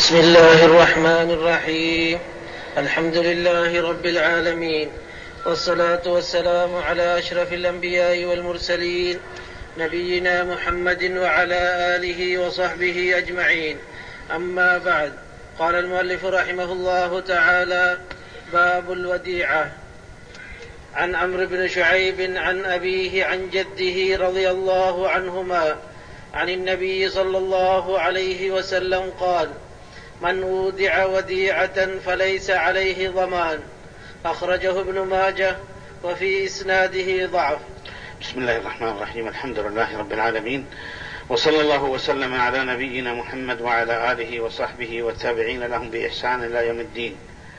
بسم الله الرحمن الرحيم. الحمد لله رب العالمين، والصلاة والسلام على أشرف الأنبياء والمرسلين، نبينا محمد وعلى آله وصحبه أجمعين. أما بعد، قال المؤلف رحمه الله تعالى: باب الوديعة. عن عمرو بن شعيب عن أبيه عن جده رضي الله عنهما عن النبي صلى الله عليه وسلم قال: من أودع وديعة فليس عليه ضمان. أخرجه ابن ماجه وفي إسناده ضعف. بسم الله الرحمن الرحيم. الحمد لله رب العالمين، وصلى الله وسلم على نبينا محمد وعلى آله وصحبه والتابعين لهم بإحسان إلى يوم الدين.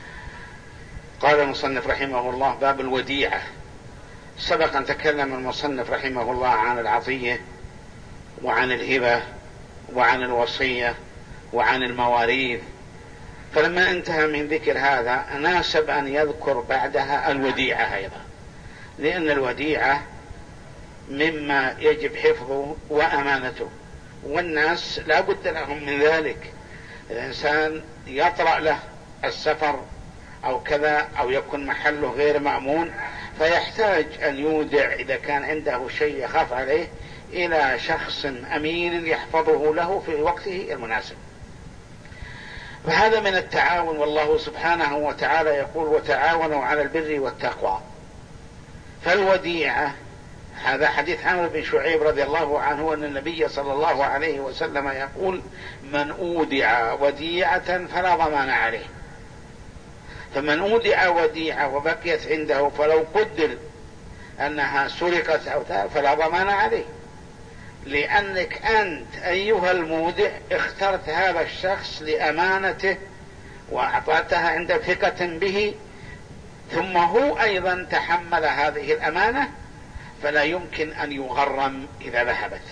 قال المصنف رحمه الله: باب الوديعة. سبق أن تكلم المصنف رحمه الله عن العطية وعن الهبة وعن الوصية وعن المواريث، فلما انتهى من ذكر هذا ناسب أن يذكر بعدها الوديعة أيضا، لأن الوديعة مما يجب حفظه وأمانته، والناس لا بد لهم من ذلك. الإنسان يطرأ له السفر أو كذا، أو يكون محله غير مأمون، فيحتاج أن يودع إذا كان عنده شيء يخاف عليه إلى شخص أمين يحفظه له في وقته المناسب. فهذا من التعاون، والله سبحانه وتعالى يقول: وتعاونوا على البر والتقوى. فالوديعة، هذا حديث عمرو بن شعيب رضي الله عنه أن النبي صلى الله عليه وسلم يقول: من أودع وديعة فلا ضمان عليه. فمن أودع وديعة وبقيت عنده فلو قدر أنها سرقت أو فلا ضمان عليه، لأنك أنت أيها المودع اخترت هذا الشخص لأمانته وأعطيتها عند ثقة به، ثم هو أيضا تحمل هذه الأمانة، فلا يمكن أن يغرم إذا ذهبت.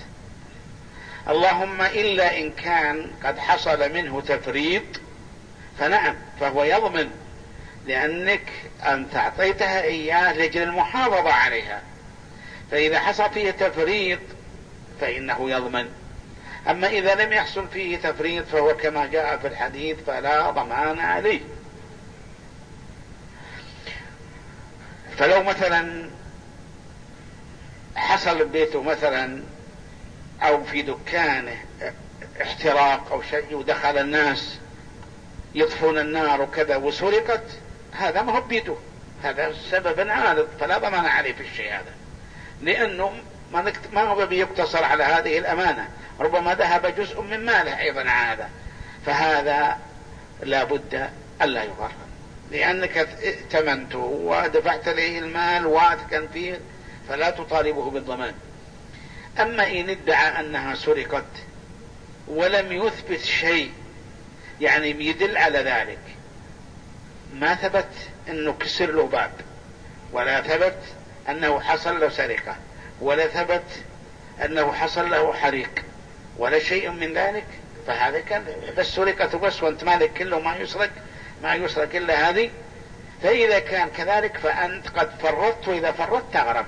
اللهم إلا إن كان قد حصل منه تفريط، فنعم، فهو يضمن، لأنك أنت أعطيتها إياه لأجل المحافظة عليها، فإذا حصل فيه تفريط فإنه يضمن. أما إذا لم يحصل فيه تفريط فهو كما جاء في الحديث فلا ضمان عليه. فلو مثلا حصل بيته مثلا أو في دكانه احتراق أو شيء ودخل الناس يطفون النار وكذا وسرقت، هذا ما هو بيته، هذا سبب عارض، فلا ضمان عليه في الشيء هذا، لأنه ما هو بيقتصر على هذه الأمانة، ربما ذهب جزء من ماله أيضا هذا، فهذا لا بد ألا يغرم، لأنك ائتمنته ودفعت له المال واثقا فيه، فلا تطالبه بالضمان. أما إن ادعى أنها سرقت ولم يثبت شيء يعني يدل على ذلك، ما ثبت أنه كسر له باب، ولا ثبت أنه حصل له سرقة، ولا ثبت أنه حصل له حريق، ولا شيء من ذلك، فهذا كان بس سرقة بس، وانت مالك كله ما يسرق إلا هذه. فإذا كان كذلك فأنت قد فرطت، وإذا فرطت تغرم،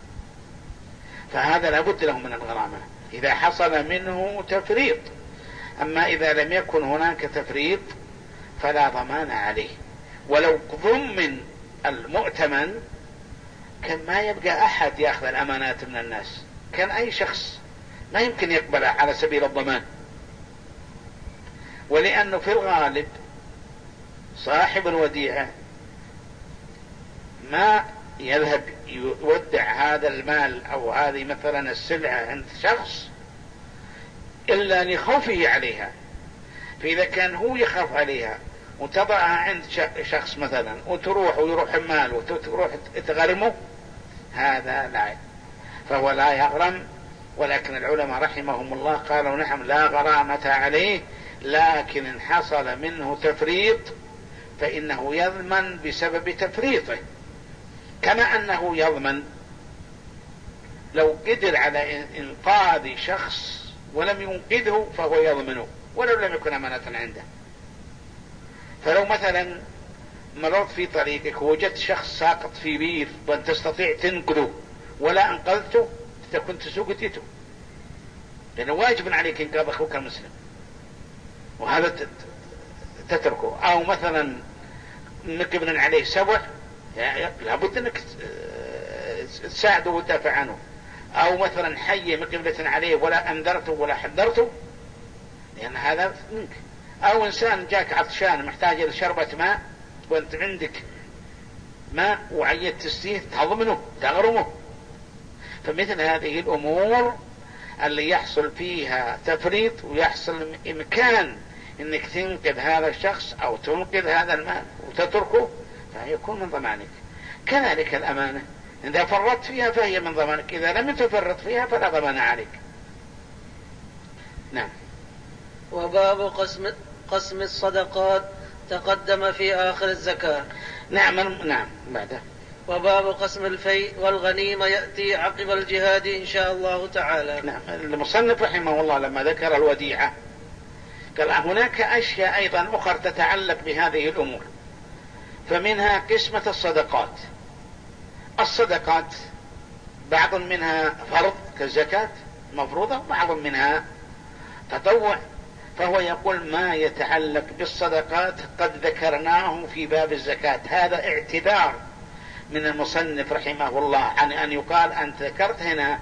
فهذا لابد له من الغرامة إذا حصل منه تفريط. أما إذا لم يكن هناك تفريط فلا ضمان عليه. ولو ضمن المؤتمن كان ما يبقى أحد يأخذ الأمانات من الناس، كان أي شخص ما يمكن يقبلها على سبيل الضمان، ولأنه في الغالب صاحب الوديعة ما يذهب يودع هذا المال أو هذه مثلا السلعة عند شخص إلا لخوفه عليها. فإذا كان هو يخاف عليها وتضعها عند شخص مثلا ويروح المال وتروح تغرمه، هذا لا، فهو لا يغرم. ولكن العلماء رحمهم الله قالوا: نعم، لا غرامة عليه، لكن إن حصل منه تفريط فإنه يضمن بسبب تفريطه، كما أنه يضمن لو قدر على إنقاذ شخص ولم ينقذه فهو يضمنه ولو لم يكن أمانة عنده. فلو مثلا مررت في طريقك ووجدت شخص ساقط في بير وأن تستطيع تنقذه ولا أنقذته، تكون تسوقته، لأنه واجب عليك إنقاذ أخوك المسلم، وهذا تتركه. أو مثلا نقبل عليه سبع لابد أنك تساعده وتدافع عنه. أو مثلا حي مقبلة عليه ولا أنذرته ولا حذرته، لأن هذا منك. أو إنسان جاك عطشان محتاج إلى شربة ماء وأنت عندك ماء وعيت تسقيه تضمنه تغرمه. فمثل هذه الأمور اللي يحصل فيها تفريط ويحصل إمكان إنك تنقذ هذا الشخص أو تنقذ هذا المال وتتركه، فيكون من ضمانك. كذلك الأمانة إذا فرطت فيها فهي من ضمانك، إذا لم تفرط فيها فلا ضمان عليك. نعم. وباب قسم الصدقات تقدم في آخر الزكاة. نعم بعده. وباب قسم الفيء والغنيمة يأتي عقب الجهاد إن شاء الله تعالى. نعم. المصنف رحمه الله لما ذكر الوديعة قال هناك أشياء أيضا أخرى تتعلق بهذه الأمور، فمنها قسمة الصدقات. الصدقات بعض منها فرض كالزكاة مفروضة، بعض منها تطوع. فهو يقول ما يتعلق بالصدقات قد ذكرناه في باب الزكاة. هذا اعتذار من المصنف رحمه الله عن أن يقال أنت ذكرت هنا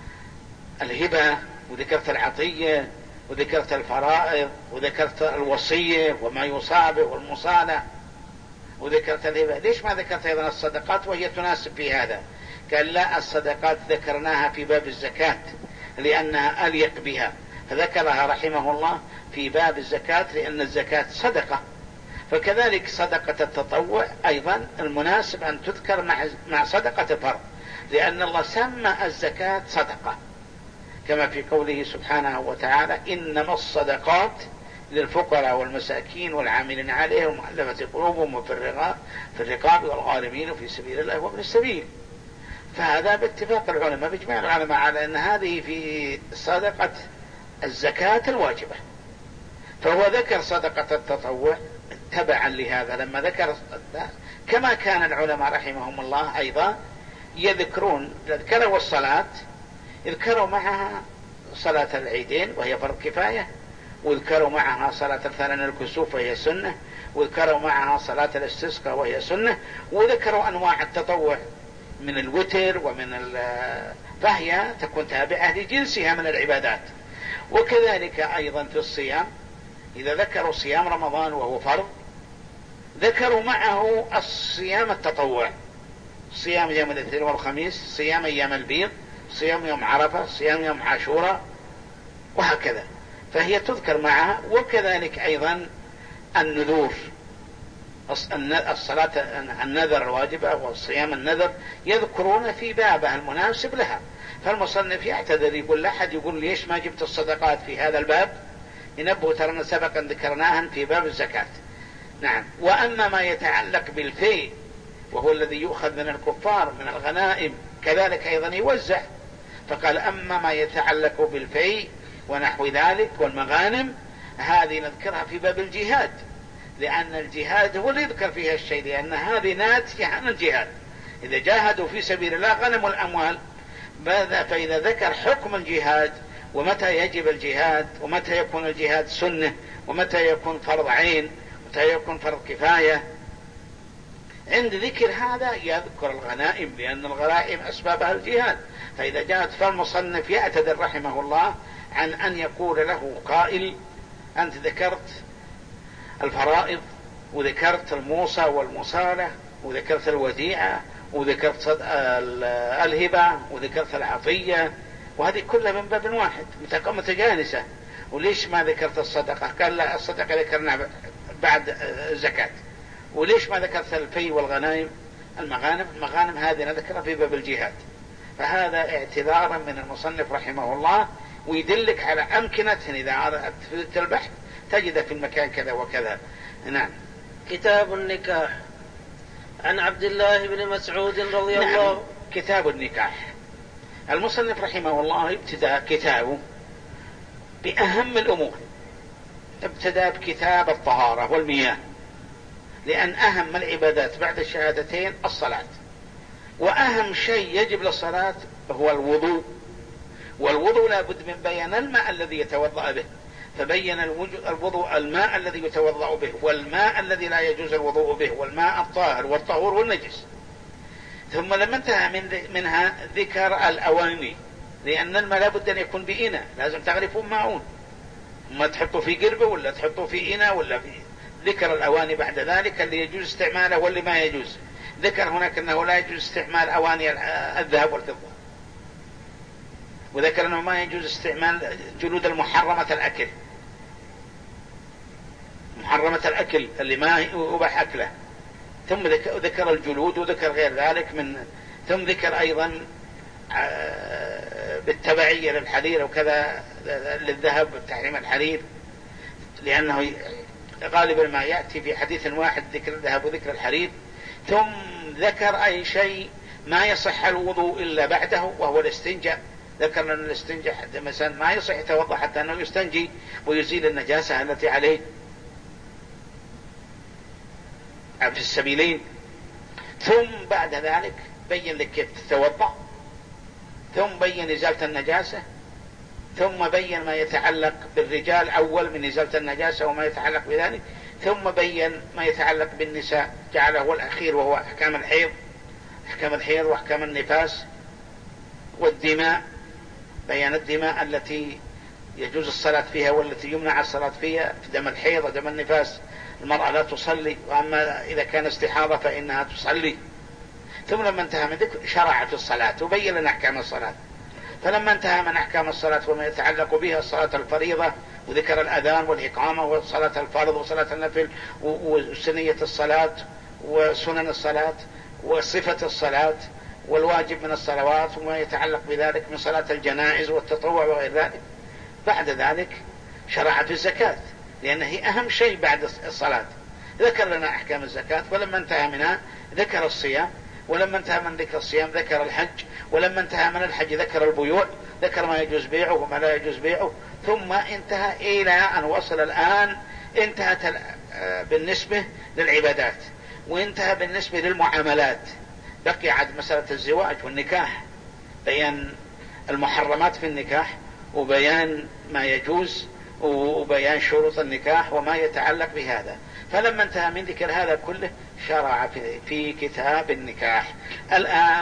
الهبة وذكرت العطية وذكرت الفرائض وذكرت الوصية وما يصاب والمصالة وذكرت الهبة، ليش ما ذكرت أيضا الصدقات وهي تناسب في هذا؟ قال لا، الصدقات ذكرناها في باب الزكاة لأنها أليق بها، فذكرها رحمه الله في باب الزكاة لأن الزكاة صدقة. فكذلك صدقة التطوع أيضا المناسب أن تذكر مع صدقة الفرض، لأن الله سمى الزكاة صدقة كما في قوله سبحانه وتعالى إنما الصدقات للفقراء والمساكين والعاملين عليهم والمؤلفة قلوبهم وفي الرقاب والغارمين في سبيل الله وابن السبيل. فهذا باتفاق العلماء بإجماع العلماء على أن هذه في صدقة الزكاة الواجبة. فهو ذكر صدقة التطوع تبعا لهذا لما ذكر، كما كان العلماء رحمهم الله أيضا يذكرون ذكروا الصلاة، يذكروا معها صلاة العيدين وهي فرض كفاية، وذكروا معها صلاة الثاني الكسوف وهي سنة، وذكروا معها صلاة الاستسقاء وهي سنة، وذكروا أنواع التطوع من الوتر ومن فهي تكون تابعة لجنسها من العبادات. وكذلك أيضا في الصيام إذا ذكروا صيام رمضان وهو فرض ذكروا معه الصيام التطوع، صيام يوم الاثنين والخميس، صيام أيام البيض، صيام يوم عرفة، صيام يوم عاشوراء، وهكذا. فهي تذكر معها. وكذلك أيضا النذور، الصلاة النذر الواجبة والصيام النذر يذكرون في بابها المناسب لها. فالمصنف يعتذر يقول لا أحد يقول ليش ما جبت الصدقات في هذا الباب، ينبه ترى سبقا ذكرناها في باب الزكاة. نعم. وأما ما يتعلق بالفيء وهو الذي يؤخذ من الكفار من الغنائم كذلك أيضا يوزع، فقال أما ما يتعلق بالفيء ونحو ذلك والمغانم هذه نذكرها في باب الجهاد، لأن الجهاد هو اللي يذكر فيها الشيء، لأن هذه ناتجة عن الجهاد. إذا جاهدوا في سبيل الله غنموا الأموال. فإذا ذكر حكم الجهاد ومتى يجب الجهاد ومتى يكون الجهاد سنة ومتى يكون فرض عين ومتى يكون فرض كفاية، عند ذكر هذا يذكر الغنائم لأن الغنائم أسبابها الجهاد. فإذا جاءت فالمصنف يعتذر رحمه الله عن أن يقول له قائل أنت ذكرت الفرائض وذكرت الموصى والمصالة وذكرت الوديعة وذكرت الهبة وذكرت العطية، وهذه كلها من باب واحد متجانسة، وليش ما ذكرت الصدقة؟ قال لا، الصدقة ذكرنا بعد الزكاة. وليش ما ذكرت الفي والغنائم؟ المغانم هذه نذكرها في باب الجهاد. فهذا اعتذارا من المصنف رحمه الله، ويدلك على أمكنة إذا أردت البحث تجد في المكان كذا وكذا. نعم. كتاب النكاح. عن عبد الله بن مسعود رضي الله. نعم. كتاب النكاح. المصنف رحمه الله ابتدأ كتابه بأهم الأمور، ابتدأ بكتاب الطهارة والمياه، لأن أهم العبادات بعد الشهادتين الصلاة، وأهم شيء يجب للصلاة هو الوضوء، والوضوء لا بد من بيان الماء الذي يتوضأ به. فبين الوضوء الماء الذي يتوضأ به والماء الذي لا يجوز الوضوء به والماء الطاهر والطهور والنجس. ثم لما انتهى منها ذكر الأواني، لأن الماء لابد أن يكون بإناء، لازم تغرفون ماءون، ما تحطوا في قربة ولا تحطوا في إناء ولا في. ذكر الأواني بعد ذلك اللي يجوز استعماله واللي ما يجوز. ذكر هناك أنه لا يجوز استعمال أواني الذهب والفضة، وذكر أنه ما يجوز استعمال جلود المحرمة الأكل، محرمة الأكل اللي ما يباح أكله. ثم ذكر الجلود وذكر غير ذلك ثم ذكر أيضا بالتبعية للحرير وكذا للذهب تحريم الحرير، لأنه غالبا ما يأتي في حديث واحد ذكر الذهب وذكر الحرير. ثم ذكر أي شيء ما يصح الوضوء إلا بعده وهو الاستنجاء. ذكر أن الاستنجاء مثلا ما يصح يتوضأ حتى أنه يستنجي ويزيل النجاسة التي عليه في السبيلين. ثم بعد ذلك بين لك كيف تتوضأ، ثم بين إزالة النجاسة، ثم بين ما يتعلق بالرجال أول من إزالة النجاسة وما يتعلق بذلك، ثم بين ما يتعلق بالنساء جعله هو الأخير وهو أحكام الحيض، أحكام الحيض وأحكام النفاس والدماء. بيان الدماء التي يجوز الصلاة فيها والتي يمنع الصلاة فيها، في دم الحيض ودم النفاس المرأة لا تصلي، وأما إذا كان استحاضة فإنها تصلي. ثم لما انتهى من ذكر شرع في الصلاة وبين لنا أحكام الصلاة. فلما انتهى من أحكام الصلاة وما يتعلق بها الصلاة الفريضة وذكر الأذان والإقامة وصلاة الفرض وصلاة النفل وسنية الصلاة وسنن الصلاة وصفة الصلاة والواجب من الصلوات وما يتعلق بذلك من صلاة الجنائز والتطوع وغير ذلك. بعد ذلك شرع في الزكاة، لأن هي أهم شيء بعد الصلاة. ذكر لنا أحكام الزكاة، ولما انتهى منها ذكر الصيام، ولما انتهى من ذكر الصيام ذكر الحج، ولما انتهى من الحج ذكر البيوع، ذكر ما يجوز بيعه وما لا يجوز بيعه. ثم انتهى إلى أن وصل الآن انتهت بالنسبة للعبادات، وانتهى بالنسبة للمعاملات. بقي عاد مسألة الزواج والنكاح، بيان المحرمات في النكاح وبيان ما يجوز وبيان شروط النكاح وما يتعلق بهذا. فلما انتهى من ذكر هذا كله شرع في كتاب النكاح. الآن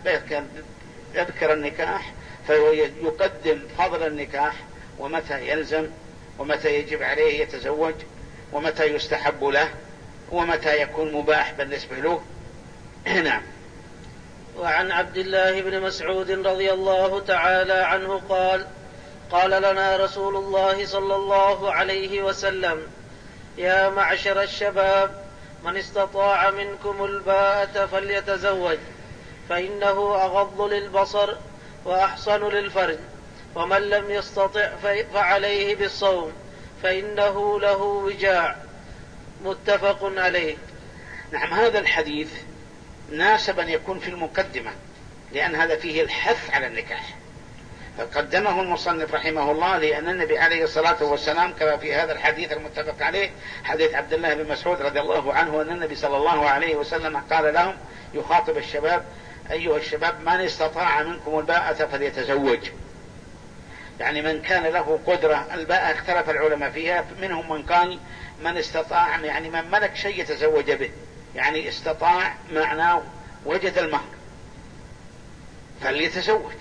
يذكر النكاح فيقدم فضل النكاح ومتى يلزم ومتى يجب عليه يتزوج ومتى يستحب له ومتى يكون مباح بالنسبة له. نعم. وعن عبد الله بن مسعود رضي الله تعالى عنه قال: قال لنا رسول الله صلى الله عليه وسلم: يا معشر الشباب، من استطاع منكم الباءة فليتزوج، فإنه أغض للبصر وأحصن للفرج، ومن لم يستطع فعليه بالصوم فإنه له وجاع. متفق عليه. نعم، هذا الحديث ناسب أن يكون في المقدمة، لأن هذا فيه الحث على النكاح، فقدمه المصنف رحمه الله لأن النبي عليه الصلاة والسلام كما في هذا الحديث المتفق عليه حديث عبد الله بن مسعود رضي الله عنه أن النبي صلى الله عليه وسلم قال لهم يخاطب الشباب: أيها الشباب، من استطاع منكم الباءة فليتزوج. يعني من كان له قدرة. الباءة اختلف العلماء فيها، منهم من قال من استطاع يعني من ملك شيء يتزوج به، يعني استطاع معناه وجد المهر فليتزوج.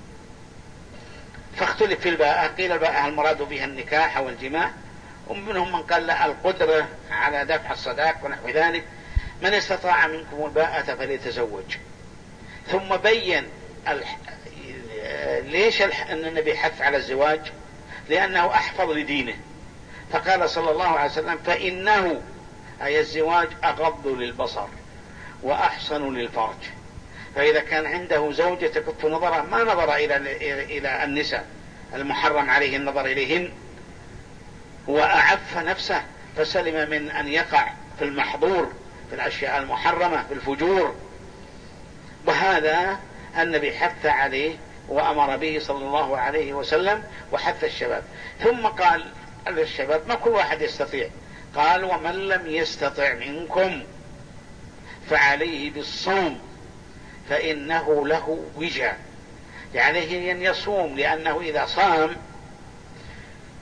فاختلف في الباءة، قيل الباءة المراد بها النكاح أو الجماع، ومنهم من قال لا، القدرة على دفع الصداق ونحو ذلك. من استطاع منكم الباءة فليتزوج. ثم بين ليش أن النبي حث على الزواج؟ لأنه أحفظ لدينه، فقال صلى الله عليه وسلم: فإنه أي الزواج أغض للبصر وأحسن للفرج. فإذا كان عنده زوجة تكف نظره ما نظر إلى النساء المحرم عليه النظر إليهن، وأعف نفسه فسلم من أن يقع في المحظور في الأشياء المحرمة في الفجور. وهذا النبي حث عليه وأمر به صلى الله عليه وسلم وحث الشباب. ثم قال للشباب ما كل واحد يستطيع، قال: ومن لم يستطع منكم فعليه بالصوم فإنه له وجاء. يعني أن يصوم، لأنه إذا صام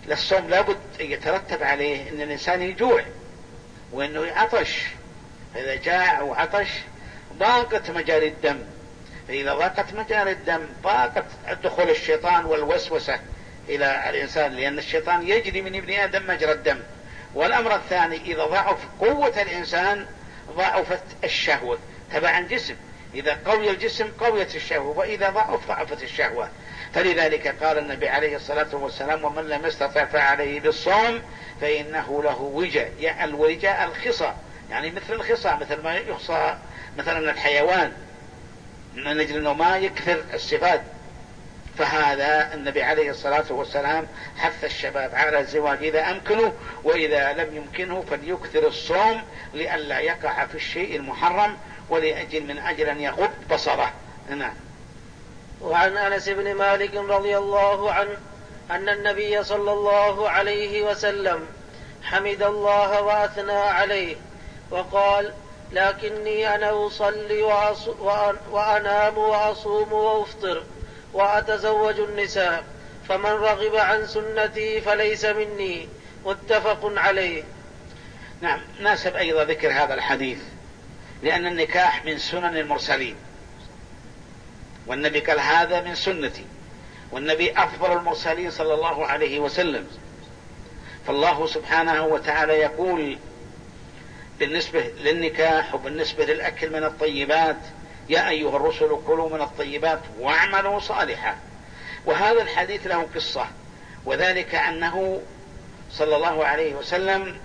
للصوم لابد يترتب عليه أن الإنسان يجوع وأنه يعطش، فإذا جاع وعطش ضاقت مجاري الدم، فإذا ضاقت مجاري الدم ضاقت دخول الشيطان والوسوسة إلى الإنسان، لأن الشيطان يجري من ابن آدم مجرى الدم. والأمر الثاني إذا ضعف قوة الإنسان ضعفت الشهوة تبع الجسم، إذا قوي الجسم قويت الشهوة، وإذا ضعفت الشهوة. فلذلك قال النبي عليه الصلاة والسلام: ومن لم يستطع فعليه بالصوم فإنه له وجاء. يعني الوجاء الخصى، يعني مثل الخصى، مثل ما يخصى مثلا الحيوان من أجل أنه ما يكثر الصفات. فهذا النبي عليه الصلاة والسلام حث الشباب على الزواج إذا أمكنه، وإذا لم يمكنه فليكثر الصوم لئلا يقع في الشيء المحرم، من أجل أن يغض بصره. نعم. وعن أنس بن مالك رضي الله عنه أن النبي صلى الله عليه وسلم حمد الله وأثنى عليه وقال: لكني أنا أصلي وأنام وأصوم وأفطر وأتزوج النساء، فمن رغب عن سنتي فليس مني. متفق عليه. نعم. ناسب أيضا ذكر هذا الحديث، لأن النكاح من سنن المرسلين، والنبي قال: هذا من سنتي، والنبي أفضل المرسلين صلى الله عليه وسلم. فالله سبحانه وتعالى يقول بالنسبة للنكاح وبالنسبة للأكل من الطيبات: يا أيها الرسل كلوا من الطيبات واعملوا صالحا. وهذا الحديث له قصة، وذلك أنه صلى الله عليه وسلم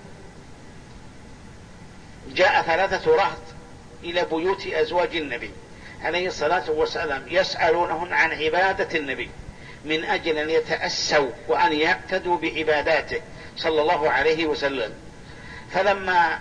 جاء 3 رهط إلى بيوت أزواج النبي عليه الصلاة والسلام يسألونهم عن عبادة النبي من أجل أن يتأسوا وأن يقتدوا بعباداته صلى الله عليه وسلم. فلما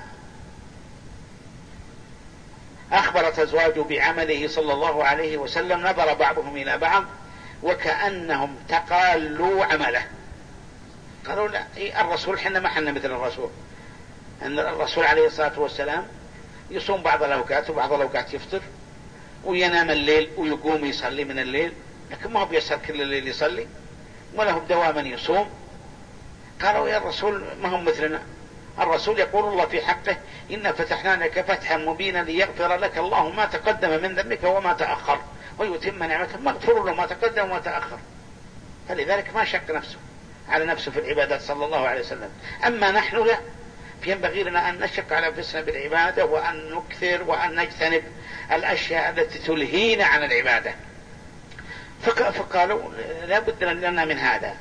أخبرت أزواجه بعمله صلى الله عليه وسلم نظر بعضهم إلى بعض وكأنهم تقالوا عمله. قالوا: لا، الرسول حنا ما حنا مثل الرسول. أن الرسول عليه الصلاة والسلام يصوم بعض الأوقات وبعض الأوقات يفطر، وينام الليل ويقوم يصلي من الليل، لكن ما هو بيسهر كل الليل يصلي، وله دواما يصوم. قالوا: يا الرسول ما هم مثلنا. الرسول يقول الله في حقه: إنا فتحنا لك فتحا مبينا ليغفر لك الله ما تقدم من ذنبك وما تأخر ويتم نعمته، مغفور له ما تقدم وما تأخر. فلذلك ما شك نفسه على نفسه في العبادات صلى الله عليه وسلم. أما نحن لا، فينبغي لنا أن نشق على أنفسنا بالعبادة وأن نكثر وأن نجتنب الأشياء التي تلهينا عن العبادة. فقالوا: لا بد لنا من هذا.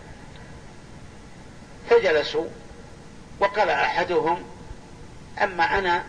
فجلسوا وقال أحدهم: أما أنا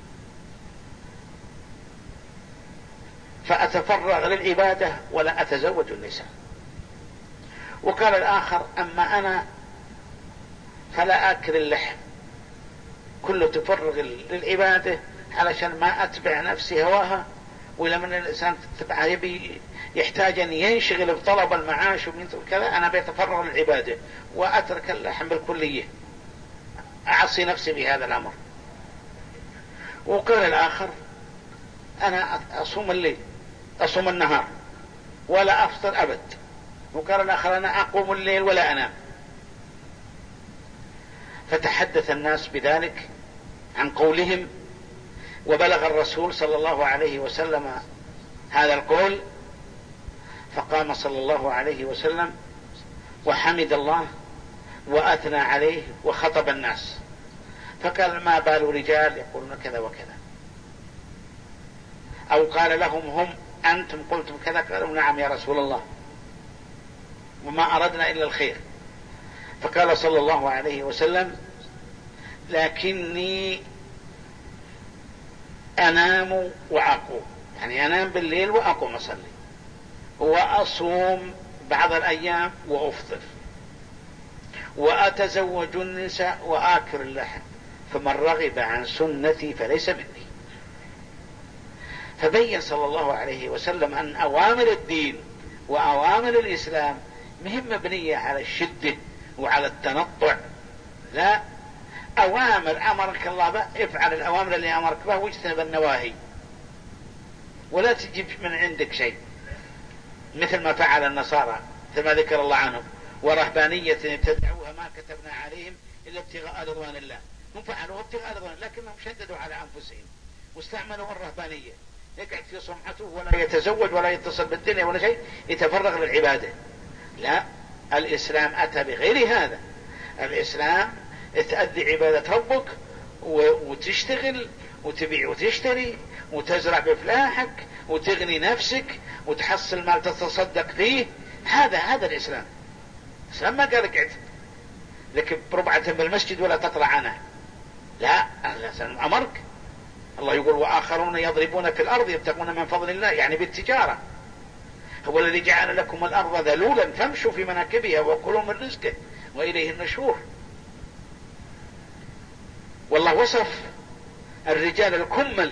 فأتفرغ للعبادة ولا أتزوج النساء. وقال الآخر: أما أنا فلا أكل اللحم، كله تفرغ للعبادة علشان ما أتبع نفسي هواها، ولما الإنسان يبي يحتاج أن ينشغل بطلب المعاش وكذا، أنا بيتفرغ للعبادة وأترك اللحم بالكلية، أعصي نفسي بهذا الأمر. وقال الآخر: أنا أصوم الليل أصوم النهار ولا أفطر أبد. وقال الآخر: أنا أقوم الليل ولا أنام. فتحدث الناس بذلك عن قولهم، وبلغ الرسول صلى الله عليه وسلم هذا القول، فقام صلى الله عليه وسلم وحمد الله وأثنى عليه وخطب الناس، فقال: ما بال رجال يقولون كذا وكذا؟ أو قال لهم: هم أنتم قلتم كذا؟ قالوا: نعم يا رسول الله، وما أردنا إلا الخير. فقال صلى الله عليه وسلم: لكني أنام وأقوم، يعني أنام بالليل وأقوم أصلي، وأصوم بعض الأيام وأفطر، وأتزوج النساء وآكل اللحم، فمن رغب عن سنتي فليس مني. فبين صلى الله عليه وسلم أن أوامر الدين وأوامر الإسلام مهم مبنية على الشدة وعلى التنطع، لا، أوامر أمرك الله بها افعل الأوامر اللي أمرك بها واجتنب النواهي، ولا تجيب من عندك شيء مثل ما فعل النصارى مثل ما ذكر الله عنهم، ورهبانية ابتدعوها ما كتبنا عليهم إلا ابتغاء رضوان الله. هم فعلوا ابتغاء رضوان الله لكنهم شددوا على أنفسهم واستعملوا الرهبانية، يقعد في صمعته ولا يتزوج ولا يتصل بالدنيا ولا شيء، يتفرغ للعبادة. لا، الإسلام أتى بغير هذا. الإسلام تأدي عبادة ربك وتشتغل وتبيع وتشتري وتزرع بفلاحك وتغني نفسك وتحصل مال تتصدق فيه. هذا الإسلام. الإسلام ما قال اقعد لك بربعة بالمسجد ولا تطلع عنها. لا، الإسلام أمرك. الله يقول وآخرون يضربون في الأرض يبتغون من فضل الله، يعني بالتجارة. هو الذي جعل لكم الأرض ذلولا فامشوا في مناكبها وكلوا من رزقه وإليه النشور. والله وصف الرجال الكمل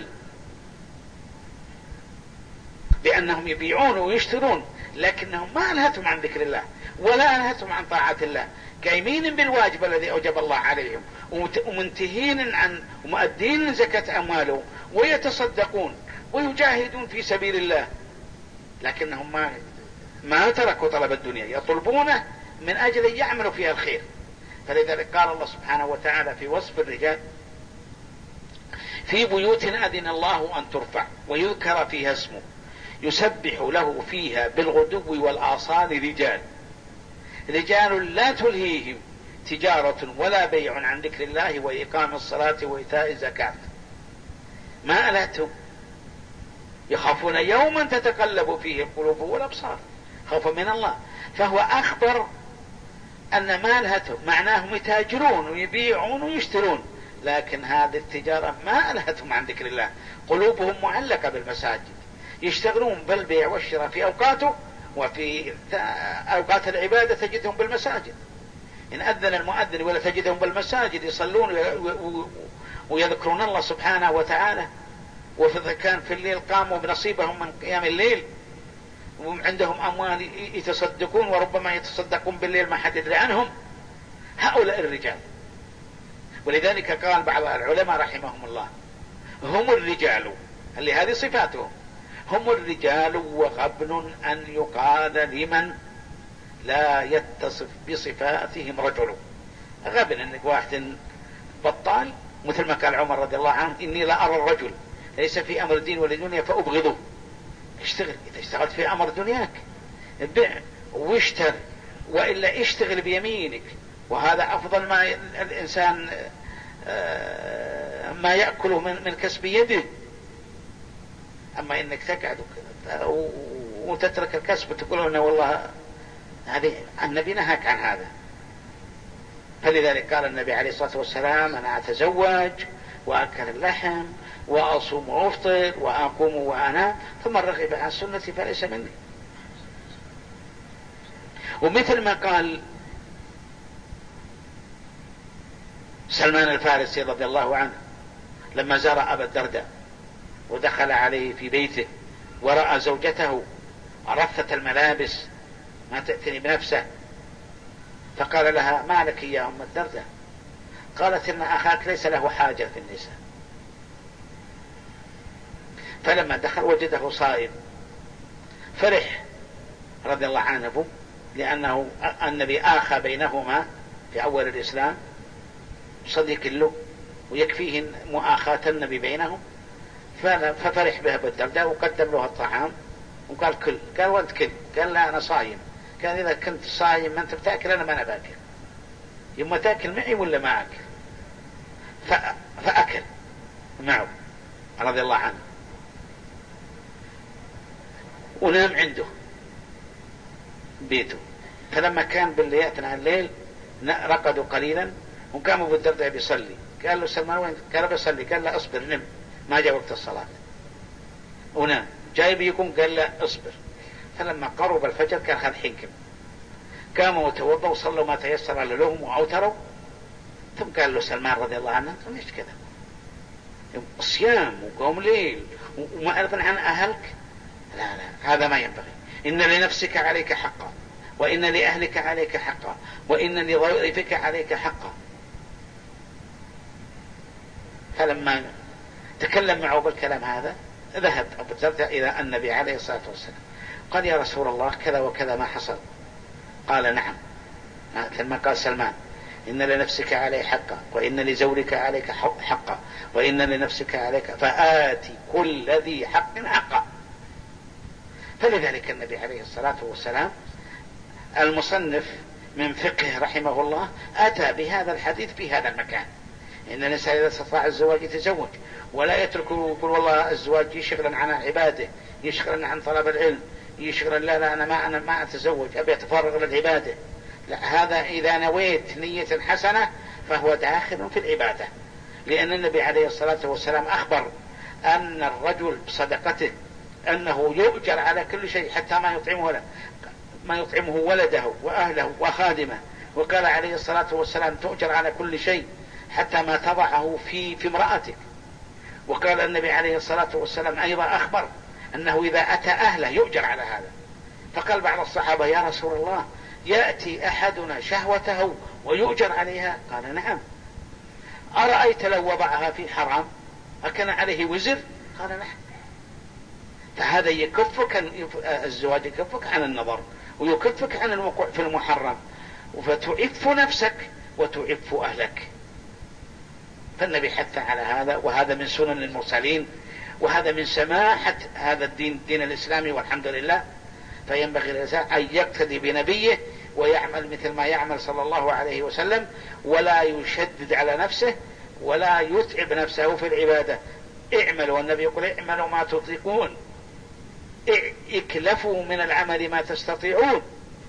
بأنهم يبيعون ويشترون، لكنهم ما ألهتهم عن ذكر الله ولا ألهتهم عن طاعة الله، قايمين بالواجب الذي أوجب الله عليهم ومنتهين عن ومؤدين زكاة أموالهم ويتصدقون ويجاهدون في سبيل الله، لكنهم ما تركوا طلب الدنيا، يطلبونه من أجل أن يعملوا فيها الخير. فلذلك قال الله سبحانه وتعالى في وصف الرجال: في بيوت أذن الله أن ترفع ويذكر فيها اسمه يسبح له فيها بالغدو والآصال رجال لا تلهيهم تجارة ولا بيع عن ذكر الله وإقام الصلاة وإيتاء الزكاة. ما ألهتهم؟ يخافون يوما تتقلب فيه القلوب والأبصار، خوفا من الله. فهو أخبر أن ما ألهتهم معناهم يتاجرون ويبيعون ويشترون، لكن هذه التجارة ما ألهتهم عن ذكر الله. قلوبهم معلقة بالمساجد، يشتغلون بالبيع والشراء في أوقاته، وفي أوقات العبادة تجدهم بالمساجد. إن أذن المؤذن ولا تجدهم بالمساجد يصلون ويذكرون الله سبحانه وتعالى. وإذا كان في الليل قاموا بنصيبهم من قيام الليل، وعندهم أموال يتصدقون، وربما يتصدقون بالليل ما حد يدري عنهم. هؤلاء الرجال. ولذلك قال بعض العلماء رحمهم الله: هم الرجال اللي هذه صفاتهم، هم الرجال وغبن أن يقال لمن لا يتصف بصفاتهم رجل. غبن انك واحد بطال، مثل ما قال عمر رضي الله عنه: إني لا أرى الرجل ليس في أمر الدين ولا دنيا فأبغضه. اشتغل، إذا اشتغلت في أمر دنياك بيع واشتر، وإلا اشتغل بيمينك، وهذا أفضل ما الإنسان ما يأكله من كسب يده. أما إنك تقعد وتترك الكسب وتقول أنه والله هذه النبي نهاك عن هذا. فلذلك قال النبي عليه الصلاة والسلام: أنا أتزوج وأكل اللحم وأصوم وأفطر وأقوم وأنام، فمن رغب عن سنتي فليس مني. ومثل ما قال سلمان الفارسي رضي الله عنه لما زار أبا الدرداء ودخل عليه في بيته ورأى زوجته رثة الملابس ما تأتني بنفسه، فقال لها: ما لك يا أم الدرداء؟ قالت: إن أخاك ليس له حاجة في النساء. فلما دخل وجده صائم، فرح رضي الله عنه، لأنه النبي آخى بينهما في أول الإسلام، صديق له ويكفيه مؤاخاة النبي بينهم. ففرح به أبو الدرداء وقدم له الطعام وقال: كل. قال: وانت كل؟ قال: لا، أنا صايم. قال: إذا كنت صايم ما أنت بتأكل، أنا ما أنا باكل، يما تأكل معي ولا ما أكل؟ فأكل معه رضي الله عنه ونام عنده بيته. فلما كان بالليل أثناء الليل رقدوا قليلا وقام أبو الدرداء بيصلي. قال له: سلمان وين؟ قال: بيصلي. قال: لا، اصبر، نم، ما جاء وقت الصلاة. ونام. جاي بيكم؟ قال: لا، اصبر. فلما قرب الفجر كان خذ حنكم، قاموا وتوضوا وصلوا ما تيسر لهم وأوتروا. ثم قال له سلمان رضي الله عنه: ليش كذا؟ صيام وقوم ليل وما أذن عن أهلك؟ لا، هذا ما ينبغي. إن لنفسك عليك حقا، وإن لأهلك عليك حقا، وإن لضيفك عليك حقا. فلما تكلم معه بالكلام هذا ذهب أبو الدرداء إلى النبي عليه الصلاة والسلام، قال: يا رسول الله، كذا وكذا ما حصل. قال: نعم. مثل ما قال سلمان: إن لنفسك عليه حقا، وإن لزوجك عليك حقا، وإن لنفسك عليك، فآتي كل ذي حق حقا. فلذلك النبي عليه الصلاة والسلام المصنف من فقه رحمه الله أتى بهذا الحديث في هذا المكان: إن الإنسان إذا استطاع الزواج يتزوج، ولا يترك يقول والله الزواج يشغلنا عن عباده، يشغلنا عن طلب العلم، يشغلنا لا أنا ما أتزوج، أبي أتفرغ للعبادة. لا، هذا إذا نويت نية حسنة فهو داخل في العبادة، لأن النبي عليه الصلاة والسلام أخبر أن الرجل بصدقته أنه يؤجر على كل شيء حتى ما يطعمه ولده وأهله وخادمه. وقال عليه الصلاة والسلام: تؤجر على كل شيء حتى ما تضعه في امرأتك. وقال النبي عليه الصلاة والسلام أيضا أخبر أنه إذا أتى أهله يؤجر على هذا. فقال بعض الصحابة: يا رسول الله، يأتي أحدنا شهوته ويؤجر عليها؟ قال: نعم. أرأيت لو وضعها في حرام أكان عليه وزر؟ قال: نعم. فهذا يكفك الزواج، يكفك عن النظر، ويكفك عن الوقوع في المحرم، فتعف نفسك وتعف أهلك. فالنبي حث على هذا، وهذا من سنن المرسلين، وهذا من سماحة هذا الدين، دين الإسلامي، والحمد لله. فينبغي الإنسان أن يقتدي بنبيه ويعمل مثل ما يعمل صلى الله عليه وسلم، ولا يشدد على نفسه ولا يتعب نفسه في العبادة. اعملوا، والنبي يقول: اعملوا ما تطيقون، اكلفوا من العمل ما تستطيعون.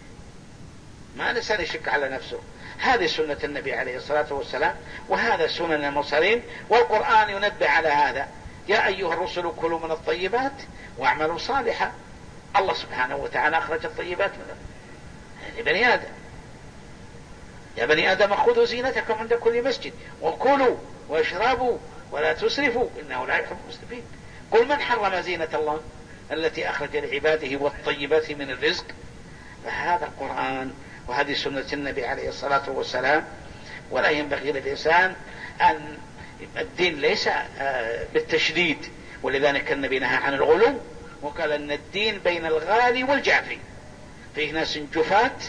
ما الإنسان يشك على نفسه. هذه سنة النبي عليه الصلاة والسلام، وهذا سنن المرسلين، والقرآن ينبه على هذا: يا أيها الرسل كلوا من الطيبات واعملوا صالحا. الله سبحانه وتعالى أخرج الطيبات من بني آدم: يا بني آدم خذوا زينتكم عند كل مسجد وكلوا واشربوا ولا تسرفوا إنه لا يحب المسرفين. قل: من حرم زينة الله التي أخرج لعباده والطيبات من الرزق؟ فهذا القرآن وهذه سنة النبي عليه الصلاة والسلام. ولا ينبغي للإنسان أن الدين ليس بالتشديد، ولذلك النبي نهى عن الغلو، وقال أن الدين بين الغالي والجافي. فيه ناس جفات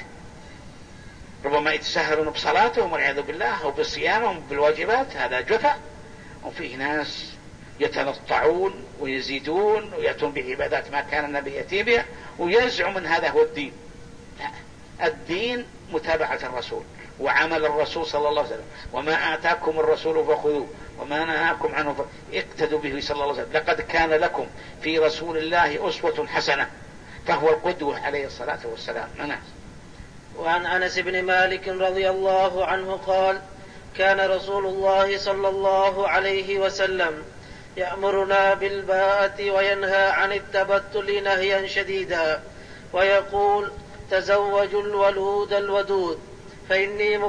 ربما يتساهلون بصلاتهم والعياذ بالله، أو بصيامهم بالواجبات، هذا جفا. وفيه ناس يتنطعون ويزيدون ويأتون بعبادات ما كان النبي يأتي بها ويزعم من هذا هو الدين. لا، الدين متابعة الرسول وعمل الرسول صلى الله عليه وسلم: وما آتاكم الرسول فخذوه وما نهاكم عنه اقتدوا به صلى الله عليه وسلم. لقد كان لكم في رسول الله أسوة حسنة، فهو القدوة عليه الصلاة والسلام. وعن أنس بن مالك رضي الله عنه قال: كان رسول الله صلى الله عليه وسلم يأمرنا بالباءة وينهى عن التبتل نهيا شديدا، ويقول: تزوجوا الولود الودود فإني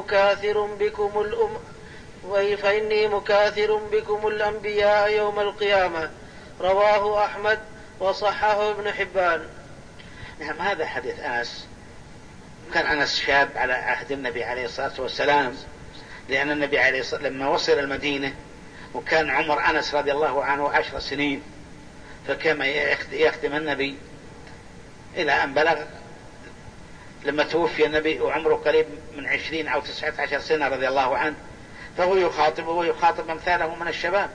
مكاثر بكم الأنبياء يوم القيامة. رواه أحمد وصححه ابن حبان. نعم، هذا حديث أنس. كان أنس شاب على عهد النبي عليه الصلاة والسلام، لأن النبي عليه الصلاة والسلام لما وصل المدينة وكان عمر أنس رضي الله عنه 10 سنين، فكما يخدم النبي إلى أن بلغ لما توفي النبي وعمره قريب من 20 أو 19 سنة رضي الله عنه، فهو يخاطب أمثاله من الشباب،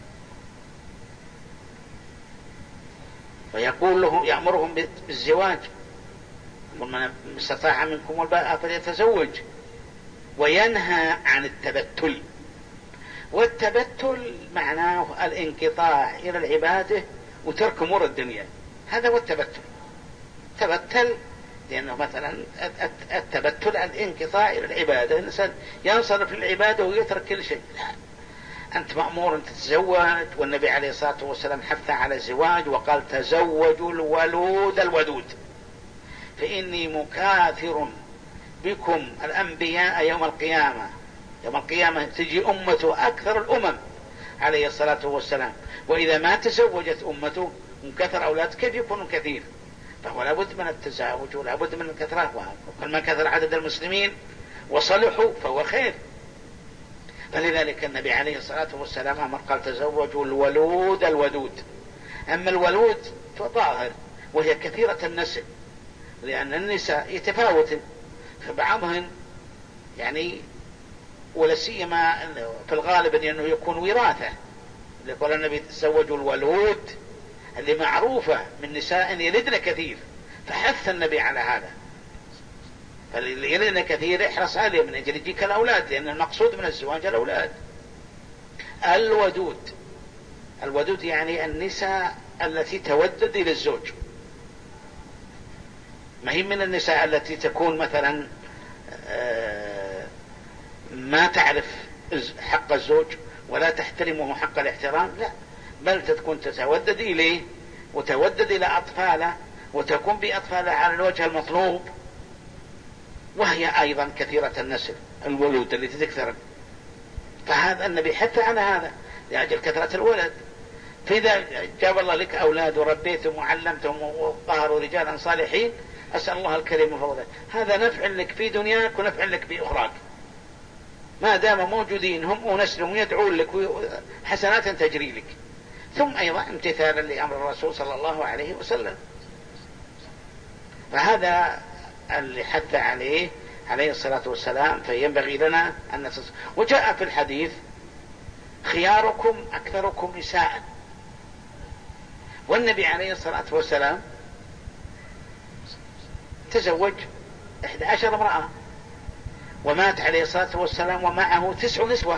ويقول لهم يأمرهم بالزواج: من استطاع منكم الباءة فليتزوج، وينهى عن التبتل. والتبتل معناه الانقطاع إلى العبادة وترك أمور الدنيا، هذا هو التبتل. تبتل لأنه مثلا التبتل الانقطاع إلى العبادة، الإنسان ينصرف للعبادة ويترك كل شيء. لا، أنت مأمور أن تتزوج، والنبي عليه الصلاة والسلام حث على الزواج وقال: تزوجوا الولود الودود فإني مكاثر بكم الأنبياء يوم القيامة. يوم القيامة تجي أمته أكثر الأمم عليه الصلاة والسلام، وإذا ما تزوجت أمته انكثر أولاد، كيف يكونوا كثير؟ فهو لابد من التزاوج ولابد من الكثرة، وكل ما كثر عدد المسلمين وصلحوا فهو خير. فلذلك النبي عليه الصلاة والسلام أمر قال: تزوجوا الولود الودود. أما الولود فظاهر، وهي كثيرة النسل، لأن النساء يتفاوتن، فبعضهن يعني ولا سيما في الغالب أنه يكون وراثة، يقول النبي تزوجوا الولود اللي معروفة من نساء يلدن كثير، فحث النبي على هذا. فاللي يلدن كثير احرص عليه من أجل يجيك الأولاد، لأن المقصود من الزواج الأولاد. الودود يعني النساء التي تودد إلى الزوج، ما هي من النساء التي تكون مثلا ما تعرف حق الزوج ولا تحترمه حق الاحترام، لا، بل تكون تتودد إليه وتودد إلى أطفاله وتكون بأطفاله على الوجه المطلوب، وهي أيضا كثيرة النسل، الولود اللي تكثر. فهذا النبي حتى على هذا لأجل كثرة الولد. فإذا جاب الله لك أولاد وربيتهم وعلمتهم وظهروا رجالا صالحين، أسأل الله الكريم وفضله، هذا نفع لك في دنياك ونفع لك في أخراك، ما دام موجودين هم ونسلهم يدعون لك حسنات تجري لك. ثم أيضا امتثالا لأمر الرسول صلى الله عليه وسلم. فهذا اللي حث عليه الصلاة والسلام، فينبغي لنا أن نتصف. وجاء في الحديث خياركم أكثركم نساء، والنبي عليه الصلاة والسلام تزوج 11 امرأة، ومات عليه الصلاة والسلام ومعه 9 نسوة.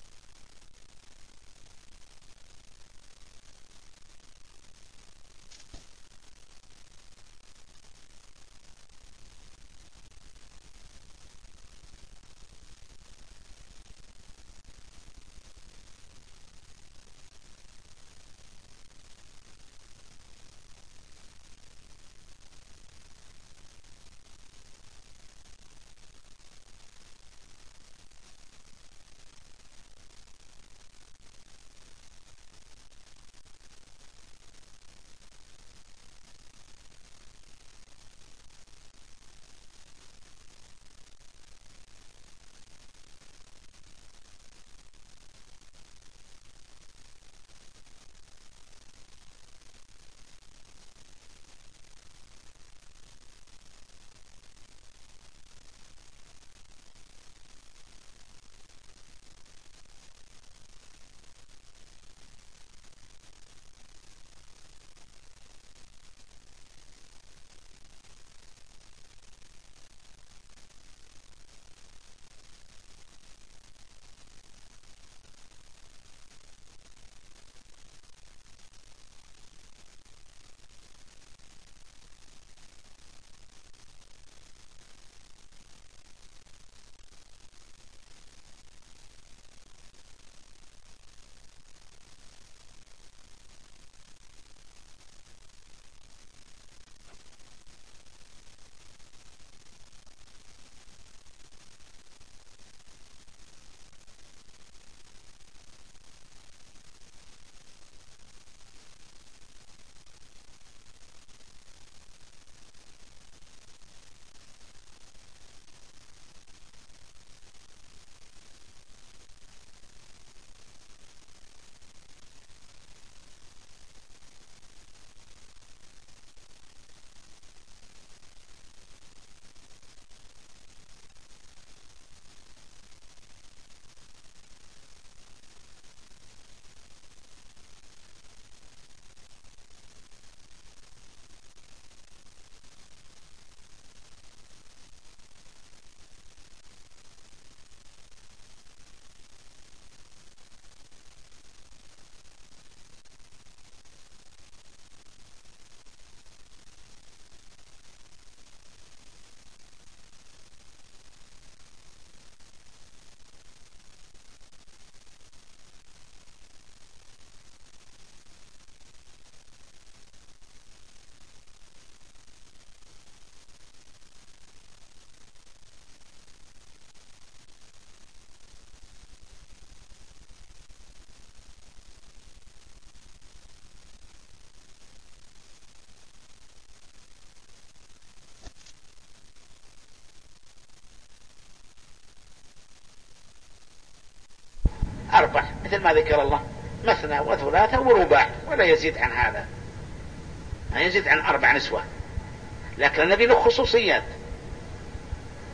أربع مثل ما ذكر الله، مثنى وثلاثة ورباع، ولا يزيد عن هذا، ما يزيد عن 4 نسوة. لكن النبي له خصوصيات،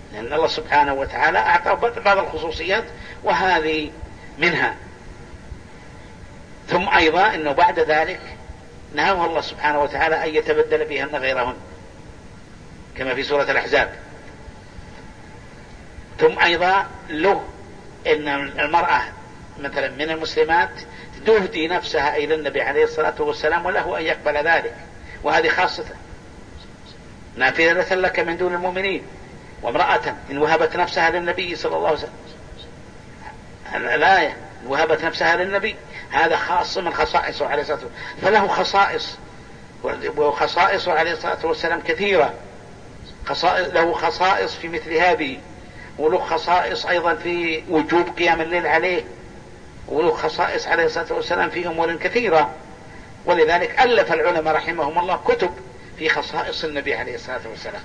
لأن الله سبحانه وتعالى أعطى بعض الخصوصيات وهذه منها. ثم أيضا أنه بعد ذلك نهاه الله سبحانه وتعالى أن يتبدل بهن غيرهن كما في سورة الأحزاب. ثم أيضا له أن المرأة مثلا من المسلمات تهدي نفسها إلى النبي عليه الصلاة والسلام وله أن يقبل ذلك، وهذه خاصة نافذة لك من دون المؤمنين. وامرأة إن وهبت نفسها للنبي صلى الله عليه وسلم، الآية وهبت نفسها للنبي، هذا خاص من خصائصه عليه الصلاة والسلام، فله خصائص، وخصائصه عليه الصلاة والسلام كثيرة. له خصائص في مثل هذه، وله خصائص أيضا في وجوب قيام الليل عليه، وله خصائص عليه الصلاة والسلام في أمور كثيرة. ولذلك ألف العلماء رحمهم الله كتب في خصائص النبي عليه الصلاة والسلام.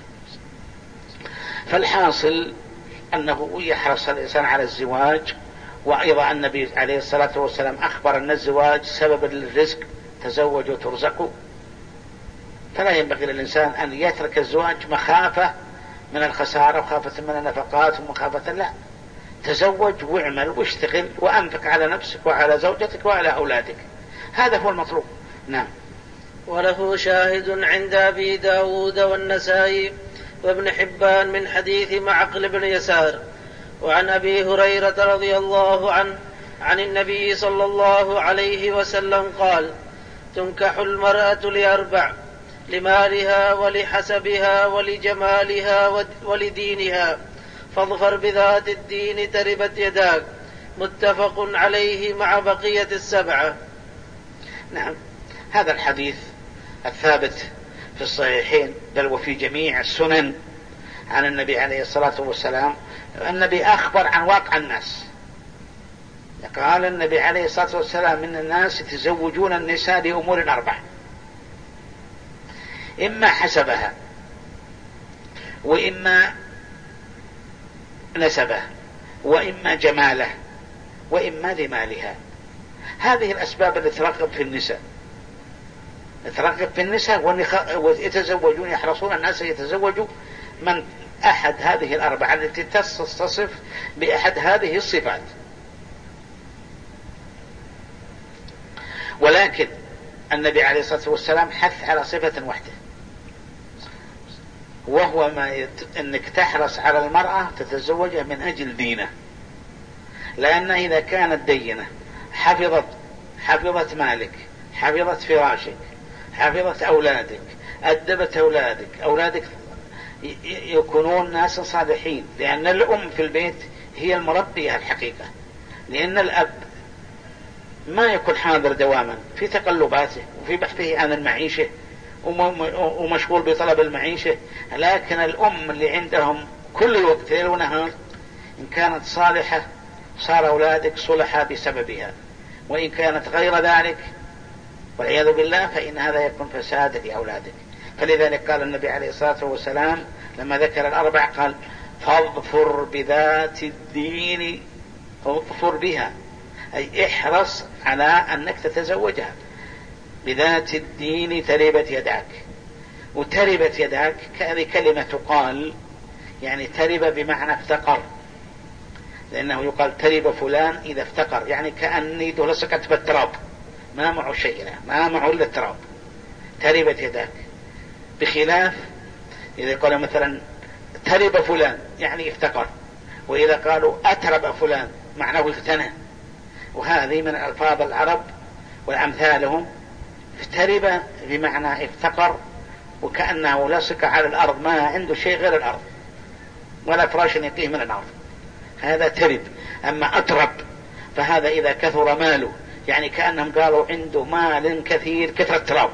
فالحاصل أنه يحرص الإنسان على الزواج. وأيضا النبي عليه الصلاة والسلام أخبر أن الزواج سبب للرزق، تزوجوا ترزقوا. فلا ينبغي للإنسان أن يترك الزواج مخافة من الخسارة وخافة من النفقات ومخافة، لا، تزوج واعمل واشتغل وأنفق على نفسك وعلى زوجتك وعلى أولادك، هذا هو المطلوب. نعم. وله شاهد عند أبي داود والنسائي وابن حبان من حديث معقل بن يسار وعن أبي هريرة رضي الله عنه عن النبي صلى الله عليه وسلم قال: تنكح المرأة لأربع: لمالها ولحسبها ولجمالها ولدينها، فاظفر بذات الدين تربت يداك. متفق عليه مع بقية السبعة. نعم، هذا الحديث الثابت في الصحيحين بل وفي جميع السنن عن النبي عليه الصلاة والسلام. النبي أخبر عن واقع الناس، قال النبي عليه الصلاة والسلام: إن الناس يتزوجون النساء لأمور أربع: إما حسبها، وإما نسبه، وإما جماله، وإما لمالها. هذه الأسباب التي ترغب في النساء، ويتزوجون، يحرصون الناس يتزوجوا من أحد هذه الأربعة التي تتصف بأحد هذه الصفات. ولكن النبي عليه الصلاة والسلام حث على صفة واحدة، وهو أنك تحرص على المرأة تتزوجها من أجل دينه، لأن إذا كانت دينة حفظت مالك، حفظت فراشك، حفظت أولادك، أدبت أولادك يكونون ناس صالحين، لأن الأم في البيت هي المربية الحقيقة، لأن الأب ما يكون حاضر دواما في تقلباته وفي بحثه عن المعيشة ومشغول بطلب المعيشة، لكن الأم اللي عندهم كل الوقت ليل ونهار إن كانت صالحة صار أولادك صلحا بسببها، وإن كانت غير ذلك والعياذ بالله فإن هذا يكون فساد لأولادك. فلذلك قال النبي عليه الصلاة والسلام لما ذكر الأربع قال: فاظفر بذات الدين، فاظفر بها، أي احرص على أنك تتزوجها بذات الدين تربت يداك. وتربت يداك هذه كلمة تقال، يعني ترب بمعنى افتقر، لأنه يقال ترب فلان إذا افتقر، يعني كأن يده لصقت بالتراب، ما معه شيء، ما معه إلا التراب. تربت يداك، بخلاف إذا قالوا مثلا ترب فلان يعني افتقر، وإذا قالوا أترب فلان معناه اغتنى. وهذه من ألفاظ العرب وأمثالهم. افترب بمعنى افتقر، وكأنه لصق على الأرض، ما عنده شيء غير الأرض ولا فراش يقيه من الأرض، هذا ترب. أما أترب فهذا إذا كثر ماله، يعني كأنهم قالوا عنده مال كثير كثرة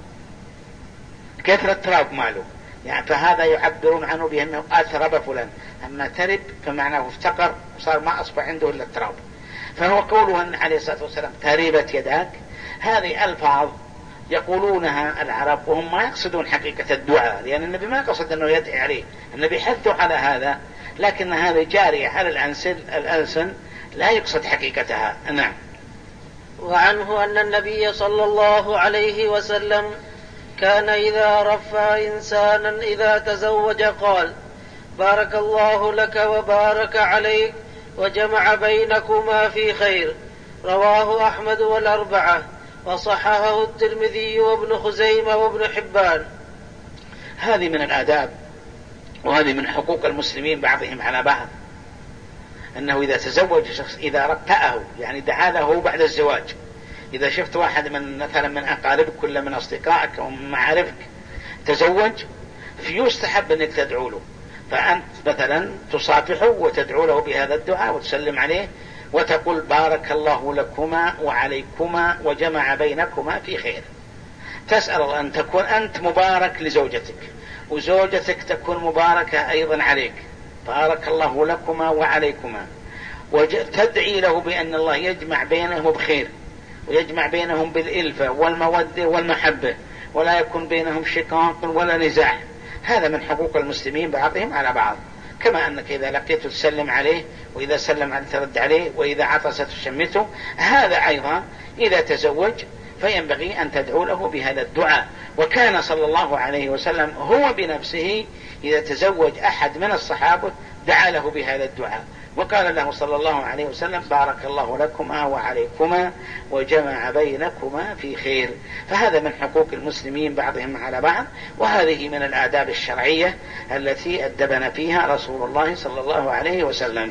تراب ماله، يعني فهذا يعبرون عنه بأنه أترب فلان. أما ترب فمعناه افتقر وصار ما أصبح عنده إلا التراب. فهو قوله عليه الصلاة والسلام تربت يداك، هذه ألفاظ يقولونها العرب وهم ما يقصدون حقيقة الدعاء، لأن النبي ما قصد أنه يدعي عليه، النبي حثه على هذا، لكن هذه جارية على الألسن لا يقصد حقيقتها. نعم. وعنه أن النبي صلى الله عليه وسلم كان إذا رفع إنسانا إذا تزوج قال: بارك الله لك وبارك عليك وجمع بينكما في خير. رواه أحمد والأربعة، وصححه الترمذي وابن خزيمة وابن حبان. هذه من الآداب، وهذه من حقوق المسلمين بعضهم على بعض، أنه إذا تزوج شخص إذا رتأه يعني دعا له بعد الزواج، إذا شفت واحد مثلا من أقاربك ولا من أصدقائك أو من معارفك تزوج، فيستحب أنك تدعو له، فأنت مثلا تصافحه وتدعو له بهذا الدعاء وتسلم عليه وتقول بارك الله لكما وعليكما وجمع بينكما في خير. تسأل الله أن تكون أنت مبارك لزوجتك، وزوجتك تكون مباركة أيضا عليك، بارك الله لكما وعليكما، وتدعي له بأن الله يجمع بينهم بخير، ويجمع بينهم بالإلفة والمودة والمحبة، ولا يكون بينهم شقاق ولا نزاع. هذا من حقوق المسلمين بعضهم على بعض، كما أنك إذا لقيته تسلم عليه، وإذا سلم عليه ترد عليه، وإذا عطس تشمته. هذا أيضا إذا تزوج فينبغي أن تدعو له بهذا الدعاء. وكان صلى الله عليه وسلم هو بنفسه إذا تزوج أحد من الصحابة دعا له بهذا الدعاء، وقال له صلى الله عليه وسلم بارك الله لكما وعليكما وجمع بينكما في خير. فهذا من حقوق المسلمين بعضهم على بعض، وهذه من الآداب الشرعية التي أدبنا فيها رسول الله صلى الله عليه وسلم.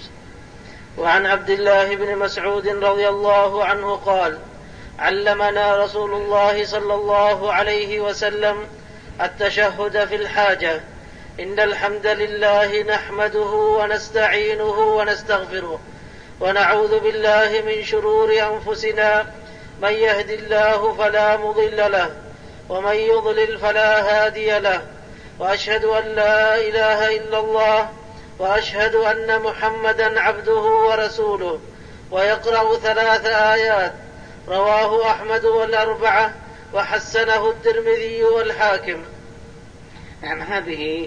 وعن عبد الله بن مسعود رضي الله عنه قال علمنا رسول الله صلى الله عليه وسلم التشهد في الحاجة: إن الحمد لله نحمده ونستعينه ونستغفره ونعوذ بالله من شرور أنفسنا، من يهد الله فلا مضل له ومن يضلل فلا هادي له، وأشهد أن لا إله إلا الله وأشهد أن محمدا عبده ورسوله. ويقرأ 3 آيات. رواه أحمد والأربعة، وحسنه الترمذي والحاكم. يعني هذه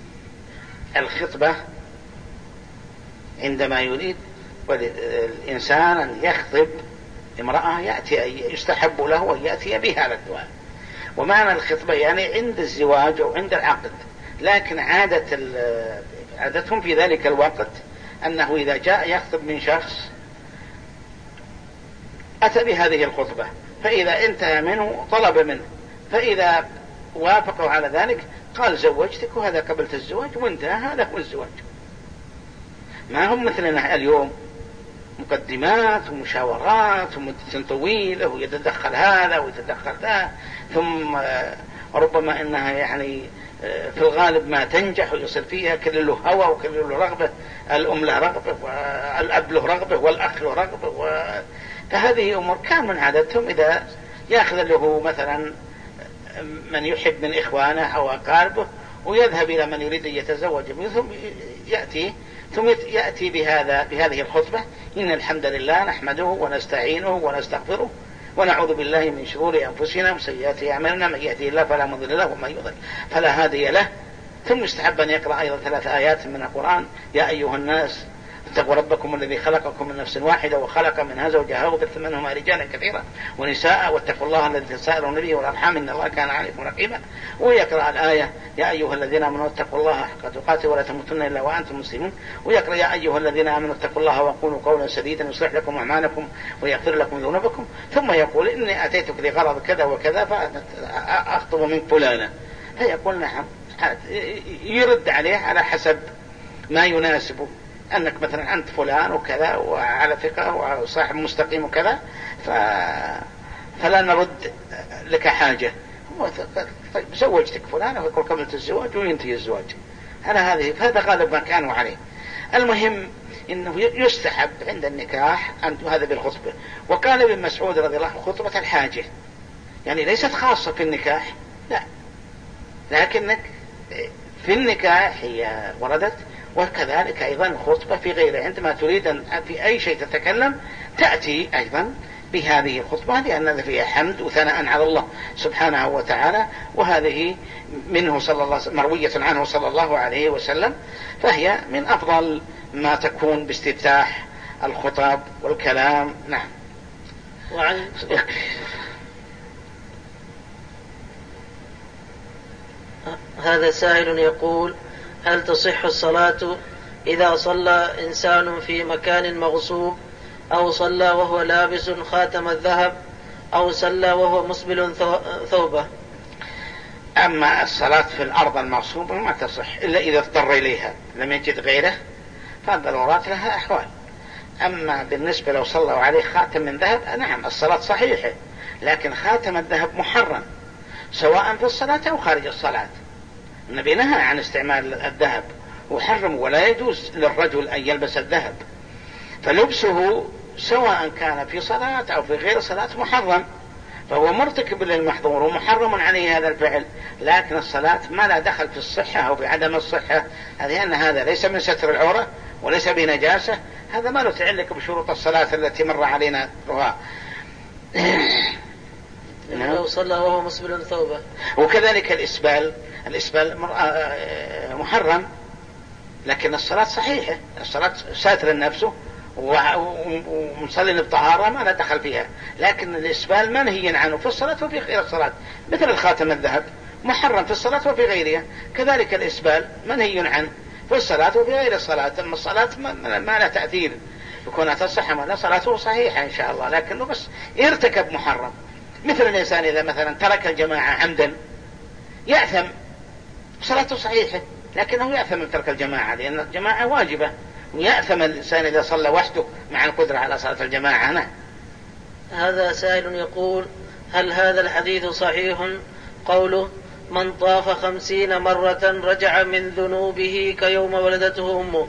الخطبة عندما يريد الإنسان أن يخطب امرأة يستحب له أن يأتي بهذا الدعاء. ومعنى الخطبة يعني عند الزواج أو عند العقد، لكن عادتهم في ذلك الوقت أنه إذا جاء يخطب من شخص أتى بهذه الخطبة، فإذا انتهى منه طلب منه، فإذا وافقوا على ذلك قال زوجتك وهذا قبلت الزواج وانتهى، هذا هو الزواج. ما هم مثلنا اليوم مقدمات ومشاورات ومدة طويلة ويتدخل هذا ويتدخل ذا، ثم ربما إنها يعني في الغالب ما تنجح ويصير فيها كل له هوى وكل له رغبة، الأم له رغبة والأب له رغبة والأخ له رغبة فهذه أمور كان من عادتهم إذا يأخذ له مثلا من يحب من إخوانه أو أقاربه ويذهب إلى من يريد أن يتزوج ثم يأتي بهذه الخطبة: إن الحمد لله نحمده ونستعينه ونستغفره ونعوذ بالله من شرور أنفسنا وسيئات أعمالنا، من يهده الله فلا مضل له ومن يضلل فلا هادي له. ثم يستحب أن يقرأ أيضا 3 آيات من القرآن: يا أيها الناس اتقوا ربكم الذي خلقكم من نفس واحدة وخلق منها زوجها وبث منهما رجالا كثيرا ونساء واتقوا الله الذي تساءلون به والأرحام إن الله كان عليكم رقيبا. ويقرأ الآية: يا أيها الذين آمنوا اتقوا الله حق تقاته ولا تموتن إلا وأنتم مسلمون. ويقرأ: يا أيها الذين آمنوا اتقوا الله وقولوا قولا سديدا يصلح لكم أعمالكم ويغفر لكم ذنوبكم. ثم يقول: إني أتيتك لغرض كذا وكذا فأخطب من فلانة، فيقول: نعم. يرد عليه على حسب ما يناسبه، أنك مثلا أنت فلان وكذا وعلى ثقة وصاحب مستقيم وكذا، فلا نرد لك حاجة. طيب زوجتك فلان ويقول قبلت الزواج وينتهي الزواج على هذه، فهذا غالب ما كانوا عليه. المهم إنه يستحب عند النكاح أن هذا بالخطبة. وقال ابن مسعود رضي الله عنه: خطبة الحاجة يعني ليست خاصة في النكاح، لا، لكنك في النكاح هي وردت، وكذلك أيضا الخطبة في غيره، عندما تريد أن في أي شيء تتكلم تأتي أيضا بهذه الخطبة، لأن فيها حمد وثناء على الله سبحانه وتعالى، وهذه منه صلى الله مروية عنه صلى الله عليه وسلم، فهي من أفضل ما تكون باستفتاح الخطب والكلام. نعم. هذا سائل يقول: هل تصح الصلاة إذا صلى إنسان في مكان مغصوب، أو صلى وهو لابس خاتم الذهب، أو صلى وهو مسبل ثوبه؟ أما الصلاة في الأرض المغصوبة ما تصح إلا إذا اضطر إليها لم يجد غيره، فالضرورات لها أحوال. أما بالنسبة لو صلوا عليه خاتم من ذهب، نعم الصلاة صحيحة، لكن خاتم الذهب محرم سواء في الصلاة أو خارج الصلاة. النبي نهى عن استعمال الذهب وحرم، ولا يجوز للرجل أن يلبس الذهب، فلبسه سواء كان في صلاة أو في غير صلاة محرم، فهو مرتكب للمحظور ومحرم عليه هذا الفعل. لكن الصلاة ما لا دخل في الصحة أو في عدم الصحة، لأن هذا ليس من ستر العورة وليس بنجاسة، هذا ما له تعلق بشروط الصلاة التي مر علينا رها. لو صلى وهو مسبل ثوبه. وكذلك الإسبال محرم، لكن الصلاة صحيحة، الصلاة ساتر نفسه ومصلي بطهارة ما لا دخل فيها. لكن الإسبال منهي عنه في الصلاة وفي غير الصلاة، مثل الخاتم الذهب محرم في الصلاة وفي غيرها، كذلك الإسبال منهي عنه في الصلاة وفي غير الصلاة. أما الصلاة ما لا تأثير، يكون تصح ولا صلاته صحيحة إن شاء الله، لكنه بس ارتكب محرم. مثل الإنسان إذا مثلا ترك الجماعة عمدا يأثم، صلاته صحيحة لكنه يأثم من ترك الجماعة، لأن الجماعة واجبة، ويأثم الإنسان إذا صلى وحده مع القدرة على صلاة الجماعة. هذا سائل يقول: هل هذا الحديث صحيح قوله من طاف 50 مرة رجع من ذنوبه كيوم ولدته أمه؟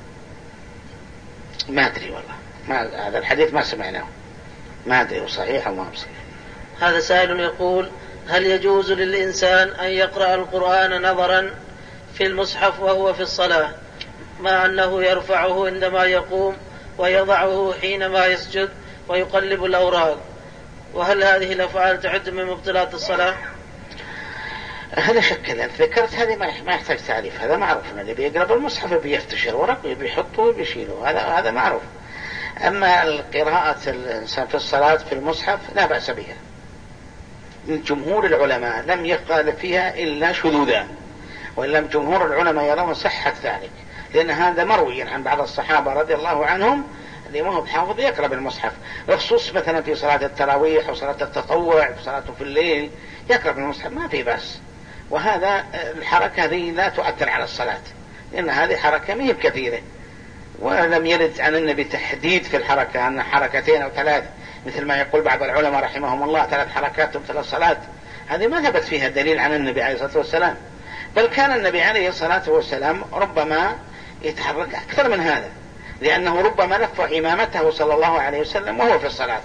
ما أدري والله، هذا الحديث ما سمعناه، ما أدري صحيح أو ما صحيح. هذا سائل يقول: هل يجوز للإنسان أن يقرأ القرآن نظرا في المصحف وهو في الصلاة، مع أنه يرفعه عندما يقوم ويضعه حينما يسجد ويقلب الأوراق، وهل هذه الأفعال تعد من مبطلات الصلاة؟ هذا شك، لأن ذكرت هذه ما يحتاج تعريف، هذا معروف، اللي بيقرب المصحف بيفتشر ورق بيحطه وبيشيله، هذا معروف. أما القراءة الإنسان في الصلاة في المصحف لا بأس بها، جمهور العلماء لم يقال فيها إلا شذوذا، وإلا جمهور العلماء يرون صحة ذلك، لأن هذا مروي عن بعض الصحابة رضي الله عنهم اللي ما هو بحافظ يقرأ بالمصحف، بخصوص مثلا في صلاة التراويح وصلاة التطوع وصلاته في الليل يقرأ بالمصحف ما في بأس. وهذا الحركة هذه لا تؤثر على الصلاة، لأن هذه حركة مهب كثيرة، ولم يرد عن النبي تحديد في الحركة أن حركتين أو ثلاث، مثل ما يقول بعض العلماء رحمهم الله 3 حركات مثل الصلاة، هذه ما ثبت فيها دليل عن النبي عليه الصلاة والسلام، بل كان النبي عليه الصلاة والسلام ربما يتحرك أكثر من هذا، لأنه ربما لف عمامته صلى الله عليه وسلم وهو في الصلاة.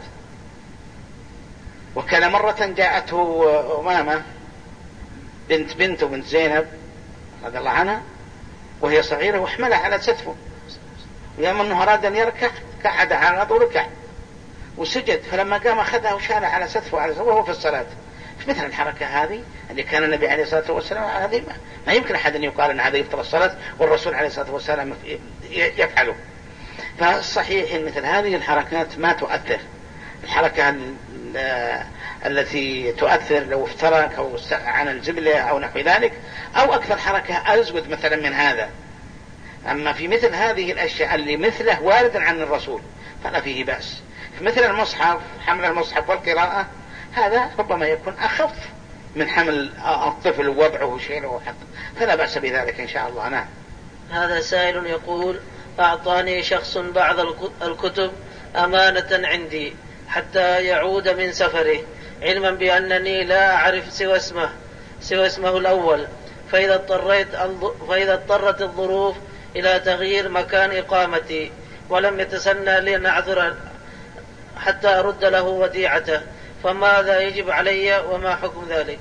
وكان مرة جاءته أمامة بنت زينب رضي الله عنها وهي صغيرة وحملها على ستفه، ويوم أنه أراد أن يركع قعد على الأرض وركع وسجد، فلما قام أخذها وشالها على ستفه وهو في الصلاة. مثل الحركة هذه اللي كان النبي عليه الصلاة والسلام هذه ما يمكن أحد أن يقال أن هذا يبطل الصلاة والرسول عليه الصلاة والسلام يفعله. فالصحيح أن مثل هذه الحركات ما تؤثر. الحركة التي تؤثر لو افترك أو عن الزبلة أو نحو ذلك، أو أكثر حركة أزود مثلا من هذا. أما في مثل هذه الأشياء اللي مثله وارد عن الرسول فلا فيه بأس. في مثل المصحف، حمل المصحف والقراءة، هذا ربما يكون أخف من حمل الطفل ووضعه وشيله فلا بأس بذلك إن شاء الله. نعم. هذا سائل يقول: أعطاني شخص بعض الكتب أمانة عندي حتى يعود من سفره، علما بأنني لا أعرف سوى اسمه الأول، فإذا اضطرت الظروف إلى تغيير مكان إقامتي ولم يتسنى لي أن أعذر حتى أرد له وديعته، فماذا يجب علي وما حكم ذلك؟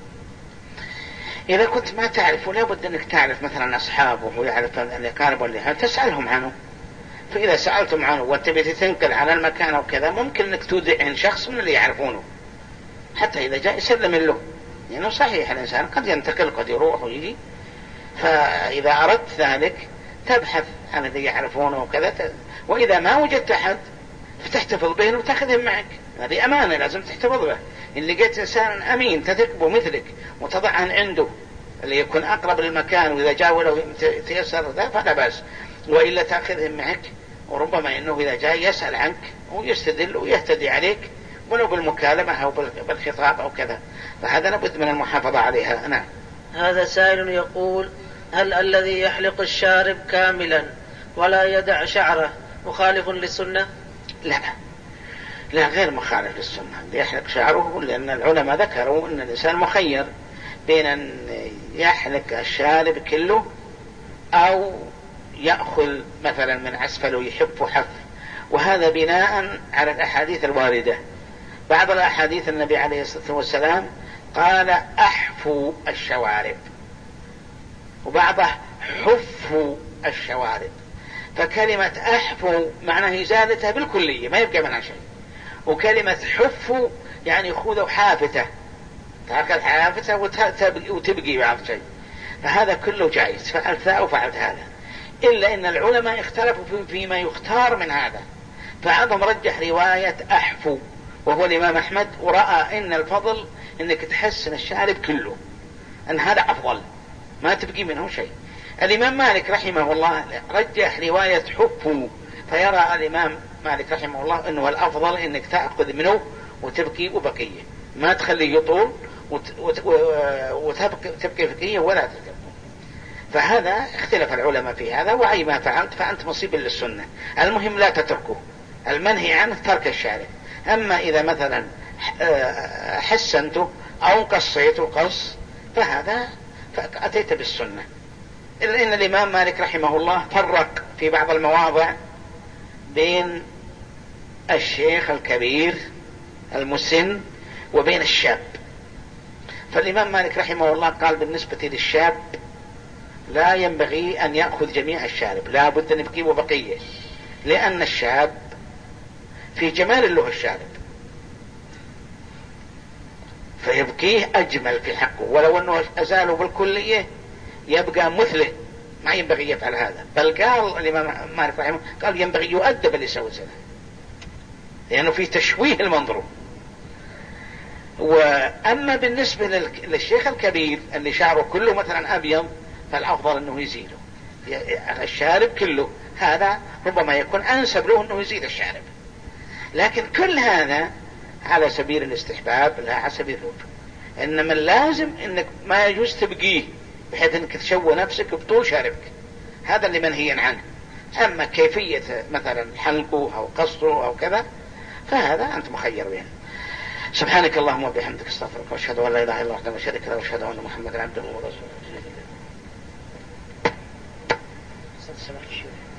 إذا كنت ما تعرف ولا بد أنك تعرف مثلا أصحابه ويعرف الأقارب واللي تسألهم عنه، فإذا سألتم عنه وتبي تنقل على المكان أو كذا ممكن أنك تودعن شخص من اللي يعرفونه حتى إذا جاء يسلم له، لأنه صحيح الإنسان قد ينتقل قد يروح ويجي، فإذا أردت ذلك تبحث عن الذي يعرفونه وكذا، وإذا ما وجدت أحد فتحتفظ به وتأخذهم معك، هذه أمانة لازم تحتفظ به. إن لقيت إنسان أمين تثق به مثلك وتضعه عنده اللي يكون أقرب للمكان، وإذا جاء ولو تيسر ذا فلا بأس، وإلا تأخذهم معك، وربما أنه إذا جاء يسأل عنك ويستدل ويهتدي عليك ولو بالمكالمة أو بالخطاب أو كذا، فهذا لابد من المحافظة عليها. نعم. هذا سائل يقول: هل الذي يحلق الشارب كاملا ولا يدع شعره مخالف للسنة؟ لا غير مخالف للسنة. يحلق شعره لأن العلماء ذكروا أن الإنسان مخير بين أن يحلق الشارب كله أو يأخذ مثلا من أسفله يحف حف، وهذا بناء على الأحاديث الواردة. بعض الأحاديث النبي عليه الصلاة والسلام قال أحفوا الشوارب، وبعضه حفوا الشوارب، فكلمة أحفوا معناه إزالتها بالكلية ما يبقى منها شيء، وكلمة حفوا يعني خذوا حافته، تأخذ حافته وتبقي بعض شيء، فهذا كله جائز. فعلت ذا أو فعلت هذا، إلا إن العلماء اختلفوا فيما يختار من هذا، فبعضهم رجح رواية أحفوا وهو الإمام أحمد، ورأى إن الفضل إنك تحسن الشارب كله، أن هذا أفضل ما تبقي منه شيء. الإمام مالك رحمه الله رجح رواية حفوا، فيرى الإمام مالك رحمه الله أنه الأفضل إنك تأخذ منه وتبقي وبقية، ما تخليه يطول وتبقي بقية ولا تتبقى. فهذا اختلف العلماء في هذا، وأي ما فعلت فأنت مصيب للسنة. المهم لا تتركه، المنهي عنه ترك الشارع. أما إذا مثلا حسنته أو قصيته قص فهذا فأتيت بالسنة. إلا إن الإمام مالك رحمه الله فرق في بعض المواضع بين الشيخ الكبير المسن وبين الشاب. فالإمام مالك رحمه الله قال بالنسبة للشاب لا ينبغي أن يأخذ جميع الشارب، لا بد أن يبقي وبقية، لأن الشاب في جمال له الشارب فيبقيه أجمل في حقه، ولو أنه أزاله بالكلية يبقى مثله، ما ينبغي يفعل هذا. بل قال الإمام مالك رحمه قال ينبغي يؤدب اللي يسوي زنا، لأنه في تشويه المنظر. وأما بالنسبة للشيخ الكبير اللي شعره كله مثلا أبيض فالأفضل أنه يزيله الشارب كله، هذا ربما يكون أنسب له أنه يزيل الشارب. لكن كل هذا على سبيل الاستحباب لا على سبيل الوجوب، إنما اللازم أنك ما يجوز تبقيه بحيث أنك تشوه نفسك بطول شاربك، هذا اللي منهي عنه. أما كيفية مثلا حلقه أو قصره أو كذا فهذا أنت مخير بين. سبحانك اللهم وبحمدك استغفرك واشهد ان لا اله الا انت واشهد لا واشهد ان محمدا عبده ورسوله.